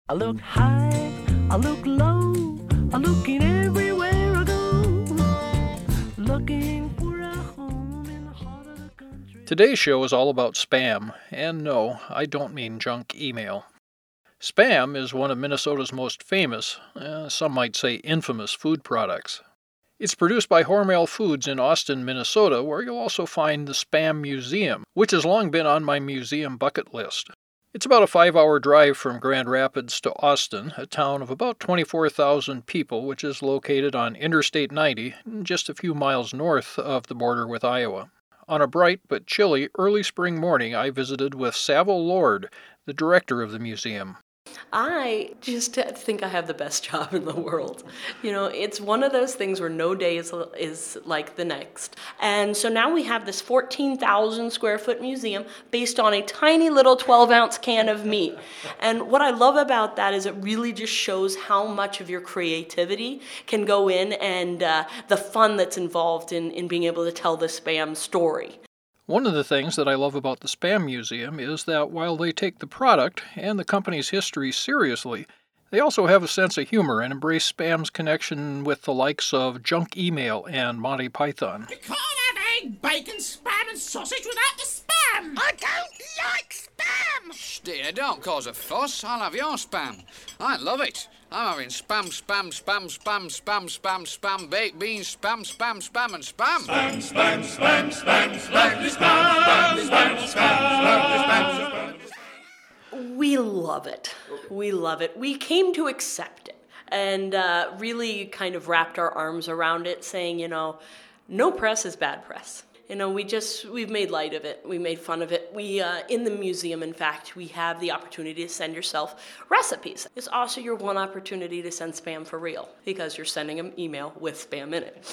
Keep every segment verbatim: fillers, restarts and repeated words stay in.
I look high, I look low, I'm looking everywhere I go, looking for a home in the heart of the country. Today's show is all about spam, and no, I don't mean junk email. Spam is one of Minnesota's most famous, uh, some might say infamous, food products. It's produced by Hormel Foods in Austin, Minnesota, where you'll also find the Spam Museum, which has long been on my museum bucket list. It's about a five-hour drive from Grand Rapids to Austin, a town of about twenty-four thousand people, which is located on Interstate ninety, just a few miles north of the border with Iowa. On a bright but chilly early spring morning, I visited with Saville Lord, the director of the museum. I just think I have the best job in the world. You know, it's one of those things where no day is, is like the next. And so now we have this fourteen thousand square foot museum based on a tiny little twelve ounce can of meat. And what I love about that is it really just shows how much of your creativity can go in and uh, the fun that's involved in, in being able to tell the Spam story. One of the things that I love about the Spam Museum is that while they take the product and the company's history seriously, they also have a sense of humor and embrace Spam's connection with the likes of junk email and Monty Python. You can't have egg, bacon, spam and sausage without the spam! I don't like spam! Shh, dear, don't cause a fuss. I'll have your spam. I love it. I'm having spam, spam, spam, spam, spam, spam, spam, baked beans, spam, spam, spam, and spam. Spam, spam, spam, spam, spam, spam, spam, spam, spam. We love it. We love it. We came to accept it and uh, really kind of wrapped our arms around it, saying, you know, no press is bad press. You know, we just, we've made light of it. We made fun of it. We, uh, in the museum, in fact, we have the opportunity to send yourself recipes. It's also your one opportunity to send spam for real because you're sending an email with spam in it.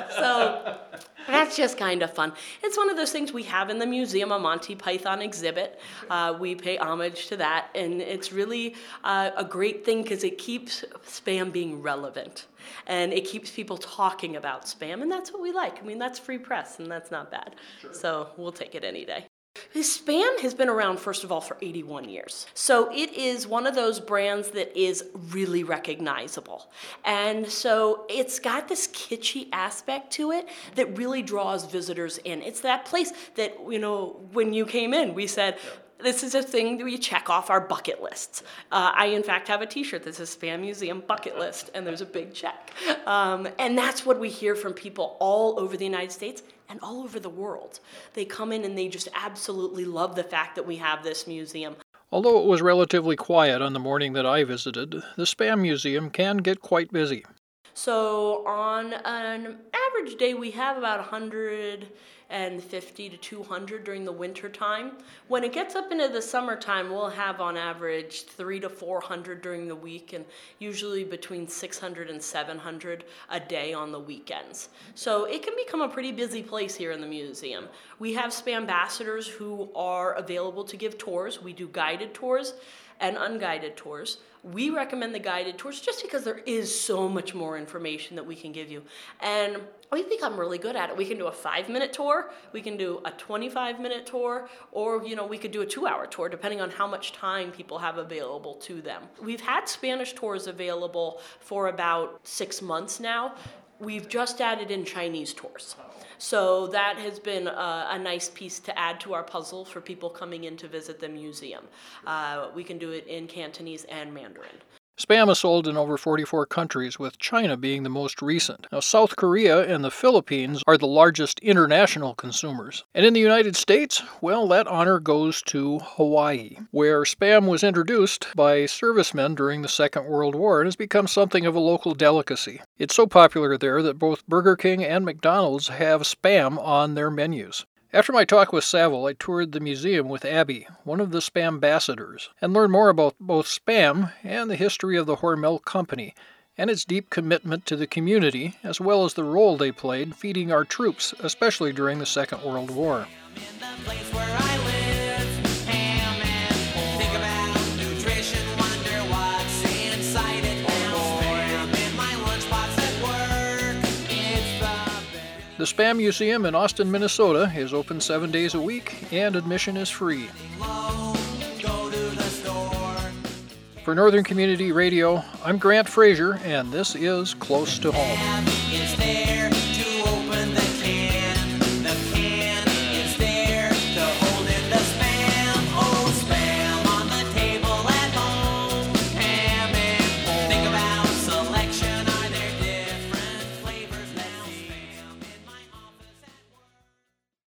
So that's just kind of fun. It's one of those things we have in the museum, a Monty Python exhibit. Uh, we pay homage to that, and it's really uh, a great thing because it keeps spam being relevant. And it keeps people talking about spam, and that's what we like. I mean, that's free press, and that's not bad. Sure. So we'll take it any day. Spam has been around, first of all, for eighty-one years. So it is one of those brands that is really recognizable. And so it's got this kitschy aspect to it that really draws visitors in. It's that place that, you know, when you came in, we said, this is a thing that we check off our bucket lists. Uh, I, in fact, have a T-shirt that says Spam Museum Bucket List, and there's a big check. Um, and that's what we hear from people all over the United States and all over the world. They come in and they just absolutely love the fact that we have this museum. Although it was relatively quiet on the morning that I visited, the Spam Museum can get quite busy. So on an average day, we have about one hundred fifty to two hundred during the winter time. When it gets up into the summertime, we'll have on average three to four hundred during the week, and usually between six hundred and seven hundred a day on the weekends. So it can become a pretty busy place here in the museum. We have Spam ambassadors who are available to give tours. We do guided tours and unguided tours. We recommend the guided tours just because there is so much more information that we can give you. And we've become really good at it. We can do a five-minute tour, we can do a twenty-five minute tour, or, you know, we could do a two-hour tour depending on how much time people have available to them. We've had Spanish tours available for about six months now. We've just added in Chinese tours. So that has been a, a nice piece to add to our puzzle for people coming in to visit the museum. Uh, we can do it in Cantonese and Mandarin. Spam is sold in over forty-four countries, with China being the most recent. Now, South Korea and the Philippines are the largest international consumers. And in the United States, well, that honor goes to Hawaii, where Spam was introduced by servicemen during the Second World War and has become something of a local delicacy. It's so popular there that both Burger King and McDonald's have Spam on their menus. After my talk with Saville, I toured the museum with Abby, one of the Spam ambassadors, and learned more about both Spam and the history of the Hormel Company, and its deep commitment to the community, as well as the role they played feeding our troops, especially during the Second World War. The Spam Museum in Austin, Minnesota is open seven days a week, and admission is free. For Northern Community Radio, I'm Grant Fraser, and this is Close to Home.